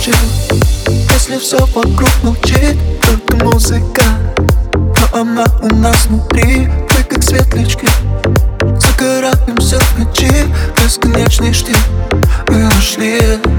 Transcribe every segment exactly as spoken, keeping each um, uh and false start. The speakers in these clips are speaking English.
молчи, если все вокруг молчит, только музыка. Но она у нас внутри, мы как светлячки. Загораемся в ночи, бесконечный штиль. Мы нашли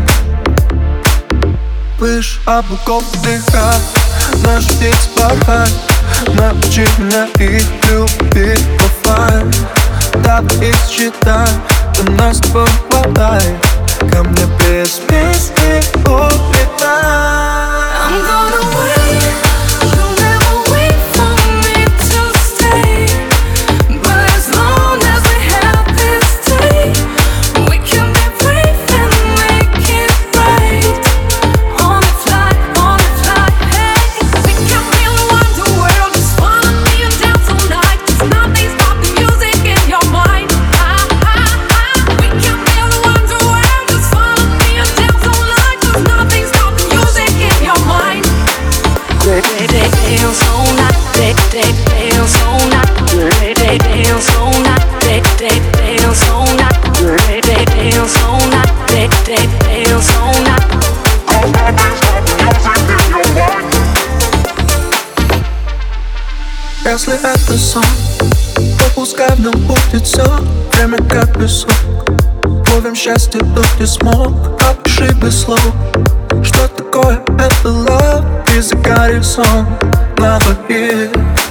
выше облаков вдыхать наш птиц порхать. Научи меня их любить в оффлайн. Давай их считай, до нас с тобой хватает. Ко мне без песни улетай. I'm gonna wait, you'll never wait for me to stay. But as long as we have this day, we can be brave and make it right. On the fly, on the fly, hey. We can really want the world, just wanna be and dance all night. There's nothing stopping music in your mind. Ah, ah, ah. We can really want the world, just wanna be and dance all night. There's nothing stopping music in your mind. They dance all night, they they dance all night, they they dance all night, they they dance all night, they they dance all night, they they dance all night. Если это сон, то пускай в нем будет все. Время как песок, ловим счастье, тут не смог. Опиши без слов, что такое это love. Языка сон на двоих.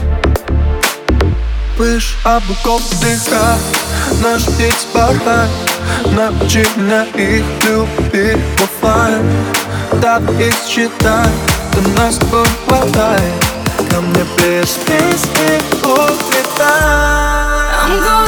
Выше облаков вдыхать наш птиц порхать. Научи меня их любить в оффлайн. Давай их считай, до нас с тобой хватает. Ко мне без песни улетай. I'm gonna